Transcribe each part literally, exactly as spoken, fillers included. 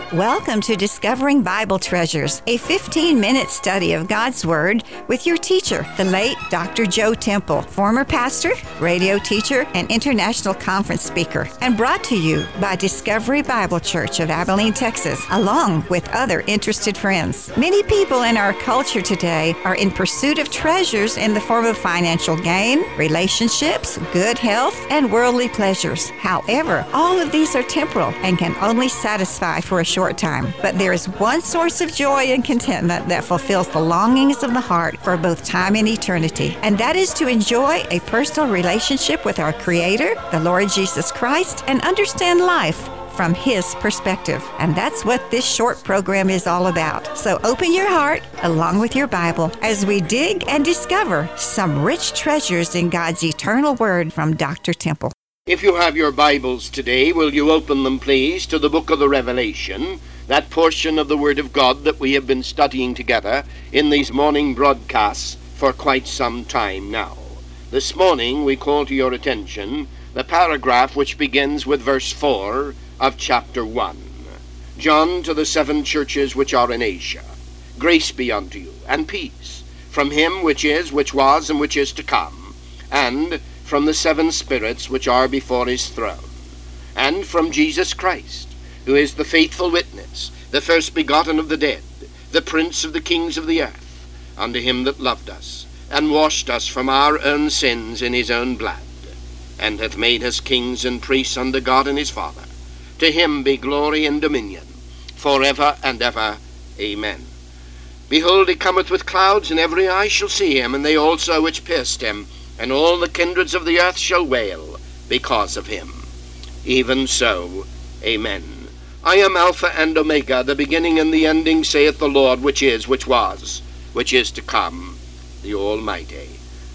Welcome to Discovering Bible Treasures, a fifteen-minute study of God's Word with your teacher, the late Doctor Joe Temple, former pastor, radio teacher, and international conference speaker, and brought to you by Discovery Bible Church of Abilene, Texas, along with other interested friends. Many people in our culture today are in pursuit of treasures in the form of financial gain, relationships, good health, and worldly pleasures. However, all of these are temporal and can only satisfy for a short time. But there is one source of joy and contentment that fulfills the longings of the heart for both time and eternity, and that is to enjoy a personal relationship with our Creator, the Lord Jesus Christ, and understand life from His perspective. And that's what this short program is all about. So open your heart along with your Bible as we dig and discover some rich treasures in God's eternal Word from Doctor Temple. If you have your Bibles today, will you open them, please, to the book of the Revelation, that portion of the Word of God that we have been studying together in these morning broadcasts for quite some time now. This morning we call to your attention the paragraph which begins with verse four of chapter one. John, to the seven churches which are in Asia, grace be unto you, and peace, from him which is, which was, and which is to come, and from the seven spirits which are before his throne, and from Jesus Christ, who is the faithful witness, the first begotten of the dead, the prince of the kings of the earth, unto him that loved us, and washed us from our own sins in his own blood, and hath made us kings and priests unto God and his Father. To him be glory and dominion, for ever and ever. Amen. Behold, he cometh with clouds, and every eye shall see him, and they also which pierced him, and all the kindreds of the earth shall wail because of him. Even so, amen. I am Alpha and Omega, the beginning and the ending, saith the Lord, which is, which was, which is to come, the Almighty.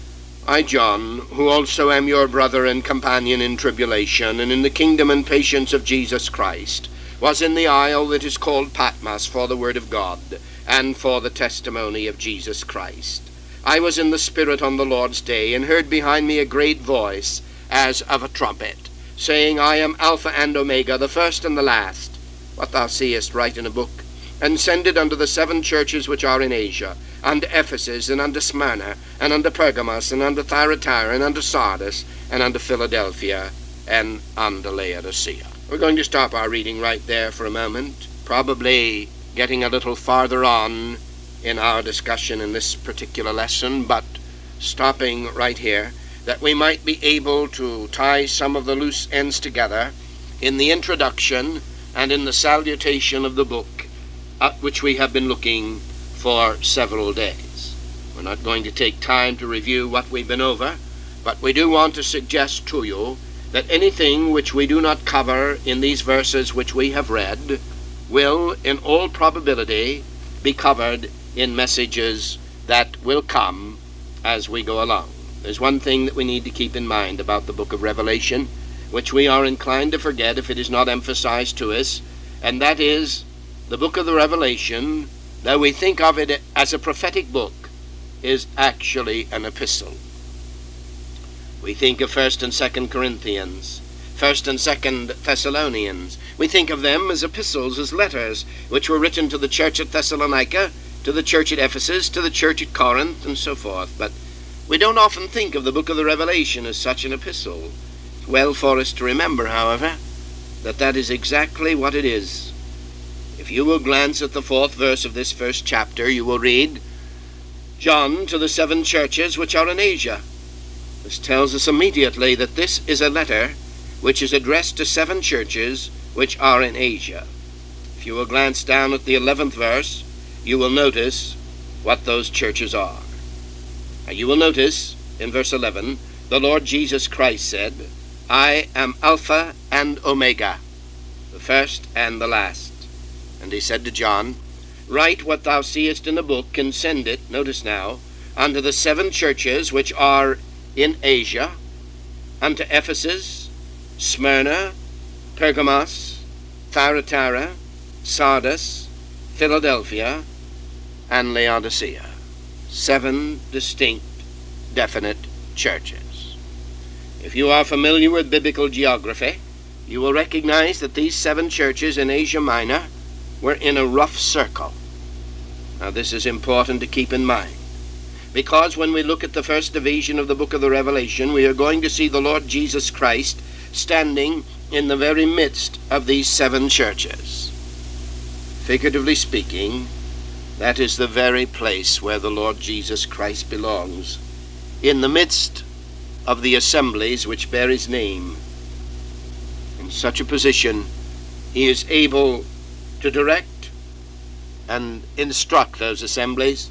I, John, who also am your brother and companion in tribulation, and in the kingdom and patience of Jesus Christ, was in the isle that is called Patmos for the word of God, and for the testimony of Jesus Christ. I was in the Spirit on the Lord's day, and heard behind me a great voice, as of a trumpet, saying, I am Alpha and Omega, the first and the last. What thou seest, write in a book, and send it unto the seven churches which are in Asia, unto Ephesus, and unto Smyrna, and unto Pergamos, and unto Thyatira, and unto Sardis, and unto Philadelphia, and unto Laodicea. We're going to stop our reading right there for a moment, probably getting a little farther on in our discussion in this particular lesson, but stopping right here, that we might be able to tie some of the loose ends together in the introduction and in the salutation of the book at which we have been looking for several days. We're not going to take time to review what we've been over, but we do want to suggest to you that anything which we do not cover in these verses which we have read will, in all probability, be covered in messages that will come as we go along. There's one thing that we need to keep in mind about the book of Revelation, which we are inclined to forget if it is not emphasized to us, and that is the book of the Revelation, though we think of it as a prophetic book, is actually an epistle. We think of First and Second Corinthians, First and Second Thessalonians. We think of them as epistles, as letters, which were written to the church at Thessalonica, to the church at Ephesus, to the church at Corinth, and so forth. But we don't often think of the book of the Revelation as such an epistle. It's well for us to remember, however, that that is exactly what it is. If you will glance at the fourth verse of this first chapter, you will read, John, to the seven churches which are in Asia. This tells us immediately that this is a letter which is addressed to seven churches which are in Asia. If you will glance down at the eleventh verse, you will notice what those churches are. Now you will notice in verse eleven, the Lord Jesus Christ said, I am Alpha and Omega, the first and the last. And he said to John, write what thou seest in a book, and send it, notice now, unto the seven churches which are in Asia, unto Ephesus, Smyrna, Pergamos, Thyatira, Sardis, Philadelphia, and Laodicea. Seven distinct, definite churches. If you are familiar with biblical geography, you will recognize that these seven churches in Asia Minor were in a rough circle. Now this is important to keep in mind, because when we look at the first division of the book of the Revelation, we are going to see the Lord Jesus Christ standing in the very midst of these seven churches. Figuratively speaking, that is the very place where the Lord Jesus Christ belongs, in the midst of the assemblies which bear his name. In such a position, he is able to direct and instruct those assemblies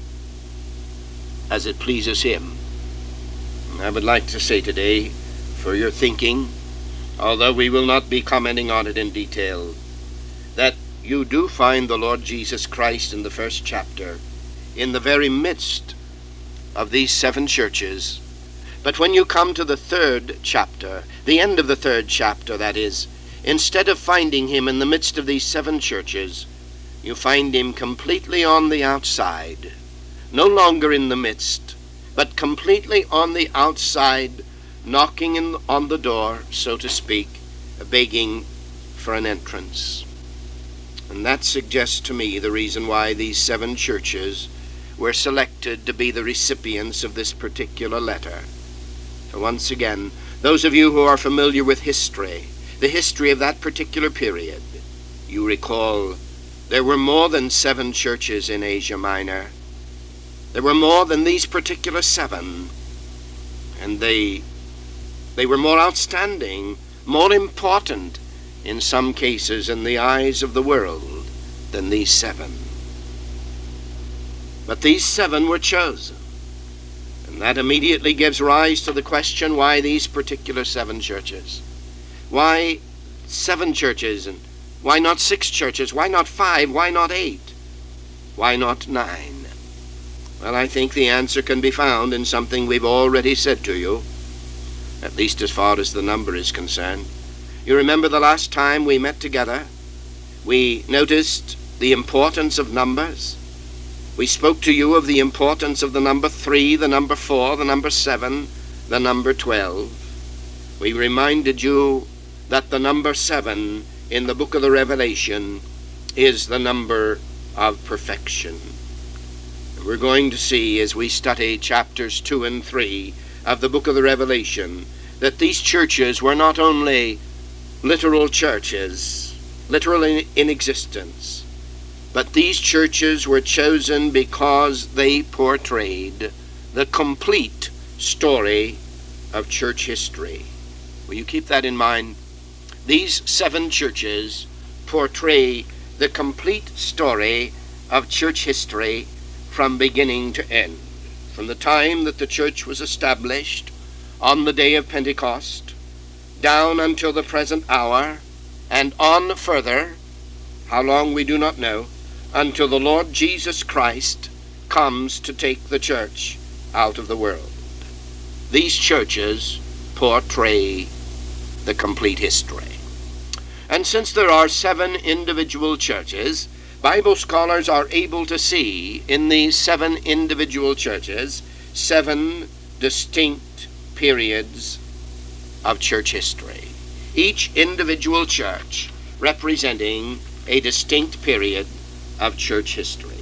as it pleases him. I would like to say today, for your thinking, although we will not be commenting on it in detail, that you do find the Lord Jesus Christ in the first chapter in the very midst of these seven churches. But when you come to the third chapter, the end of the third chapter, that is, instead of finding him in the midst of these seven churches, you find him completely on the outside, no longer in the midst, but completely on the outside, knocking in, on the door, so to speak, begging for an entrance. And that suggests to me the reason why these seven churches were selected to be the recipients of this particular letter. So once again, those of you who are familiar with history, the history of that particular period, you recall there were more than seven churches in Asia Minor. There were more than these particular seven, and they they were more outstanding, more important in some cases in the eyes of the world than these seven. But these seven were chosen, and that immediately gives rise to the question, why these particular seven churches? Why seven churches, and why not six churches? Why not five? Why not eight? Why not nine? Well, I think the answer can be found in something we've already said to you, at least as far as the number is concerned. You remember the last time we met together, we noticed the importance of numbers. We spoke to you of the importance of the number three, the number four, the number seven, the number twelve. We reminded you that the number seven in the book of the Revelation is the number of perfection. And we're going to see as we study chapters two and three of the book of the Revelation that these churches were not only literal churches, literal in, in existence, but these churches were chosen because they portrayed the complete story of church history. Will you keep that in mind? These seven churches portray the complete story of church history from beginning to end. From the time that the church was established on the day of Pentecost, down until the present hour, and on further, how long we do not know, until the Lord Jesus Christ comes to take the church out of the world. These churches portray the complete history. And since there are seven individual churches, Bible scholars are able to see in these seven individual churches seven distinct periods of church history. Each individual church representing a distinct period of church history.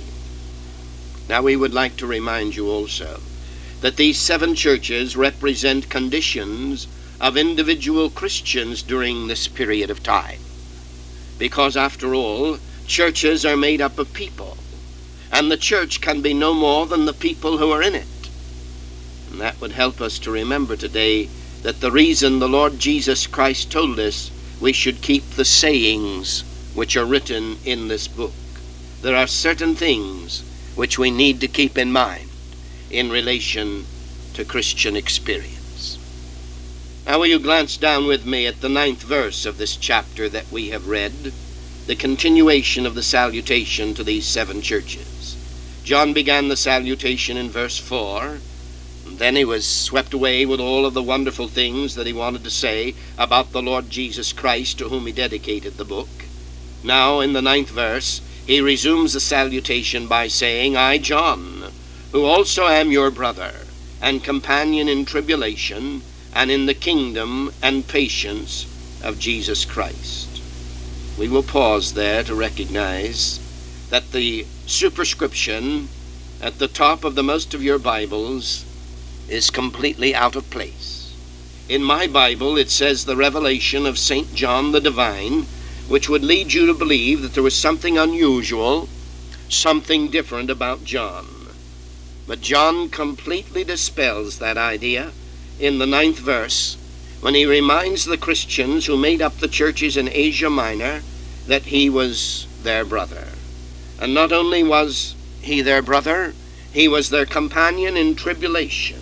Now we would like to remind you also that these seven churches represent conditions of individual Christians during this period of time. Because after all, churches are made up of people, and the church can be no more than the people who are in it. And that would help us to remember today that the reason the Lord Jesus Christ told us we should keep the sayings which are written in this book. There are certain things which we need to keep in mind in relation to Christian experience. Now will you glance down with me at the ninth verse of this chapter that we have read, the continuation of the salutation to these seven churches. John began the salutation in verse four, and then he was swept away with all of the wonderful things that he wanted to say about the Lord Jesus Christ, to whom he dedicated the book. Now in the ninth verse, he resumes the salutation by saying, I, John, who also am your brother and companion in tribulation and in the kingdom and patience of Jesus Christ. We will pause there to recognize that the superscription at the top of the most of your Bibles is completely out of place. In my Bible, it says the revelation of Saint John the Divine, which would lead you to believe that there was something unusual, something different about John. But John completely dispels that idea in the ninth verse when he reminds the Christians who made up the churches in Asia Minor that he was their brother. And not only was he their brother, he was their companion in tribulation,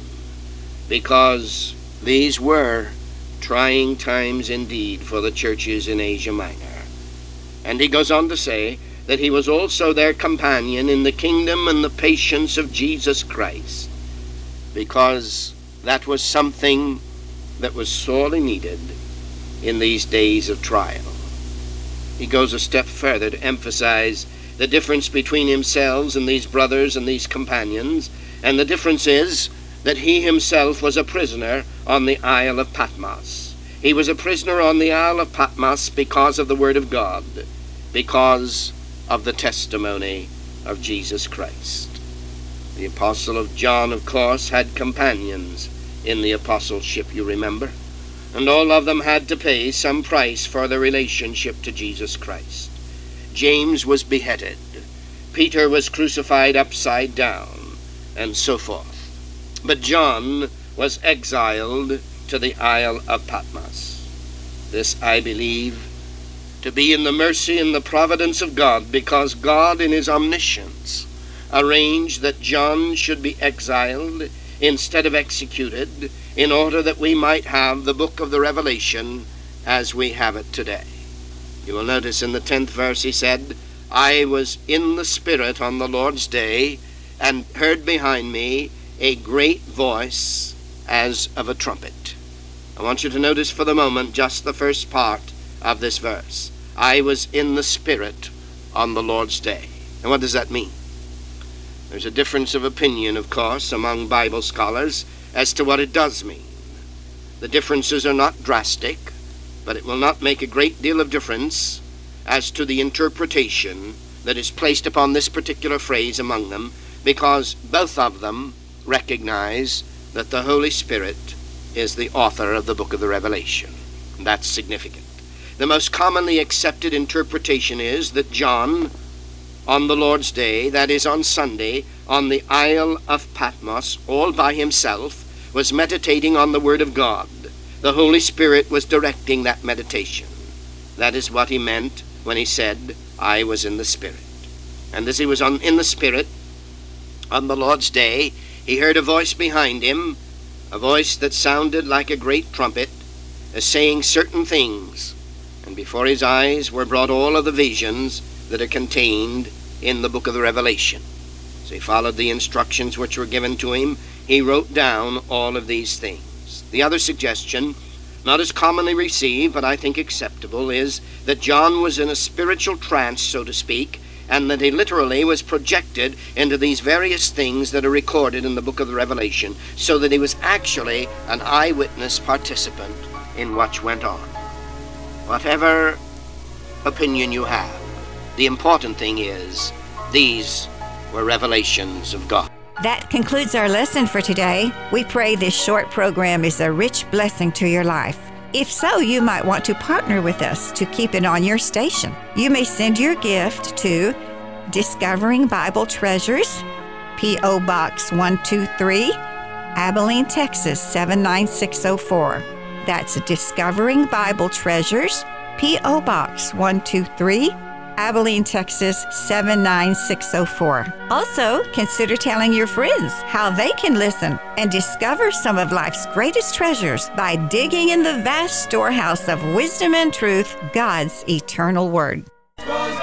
because these were trying times indeed for the churches in Asia Minor. And he goes on to say that he was also their companion in the kingdom and the patience of Jesus Christ, because that was something that was sorely needed in these days of trial. He goes a step further to emphasize the difference between himself and these brothers and these companions, and the difference is that he himself was a prisoner on the Isle of Patmos. He was a prisoner on the Isle of Patmos because of the Word of God, because of the testimony of Jesus Christ. The Apostle of John, of course, had companions in the apostleship, you remember, and all of them had to pay some price for their relationship to Jesus Christ. James was beheaded, Peter was crucified upside down, and so forth. But John was exiled to the Isle of Patmos. This I believe to be in the mercy and the providence of God, because God in his omniscience arranged that John should be exiled instead of executed, in order that we might have the book of the Revelation as we have it today. You will notice in the tenth verse he said, I was in the Spirit on the Lord's day, and heard behind me a great voice as of a trumpet. I want you to notice for the moment just the first part of this verse. I was in the Spirit on the Lord's day. And what does that mean? There's a difference of opinion, of course, among Bible scholars as to what it does mean. The differences are not drastic, but it will not make a great deal of difference as to the interpretation that is placed upon this particular phrase among them, because both of them recognize that the Holy Spirit is the author of the book of the Revelation. That's significant. The most commonly accepted interpretation is that John, on the Lord's day, that is on Sunday, on the Isle of Patmos, all by himself, was meditating on the Word of God. The Holy Spirit was directing that meditation. That is what he meant when he said, I was in the Spirit. And as he was on, in the Spirit on the Lord's day, he heard a voice behind him, a voice that sounded like a great trumpet, as saying certain things. And before his eyes were brought all of the visions that are contained in the book of the Revelation. So he followed the instructions which were given to him. He wrote down all of these things. The other suggestion, not as commonly received, but I think acceptable, is that John was in a spiritual trance, so to speak, and that he literally was projected into these various things that are recorded in the book of the Revelation, so that he was actually an eyewitness participant in what went on. Whatever opinion you have, the important thing is these were revelations of God. That concludes our lesson for today. We pray this short program is a rich blessing to your life. If so, you might want to partner with us to keep it on your station. You may send your gift to Discovering Bible Treasures, P O Box one two three, Abilene, Texas seven nine six oh four. That's Discovering Bible Treasures, P O Box one two three, Abilene, Texas seven nine six oh four. Also, consider telling your friends how they can listen and discover some of life's greatest treasures by digging in the vast storehouse of wisdom and truth, God's eternal Word.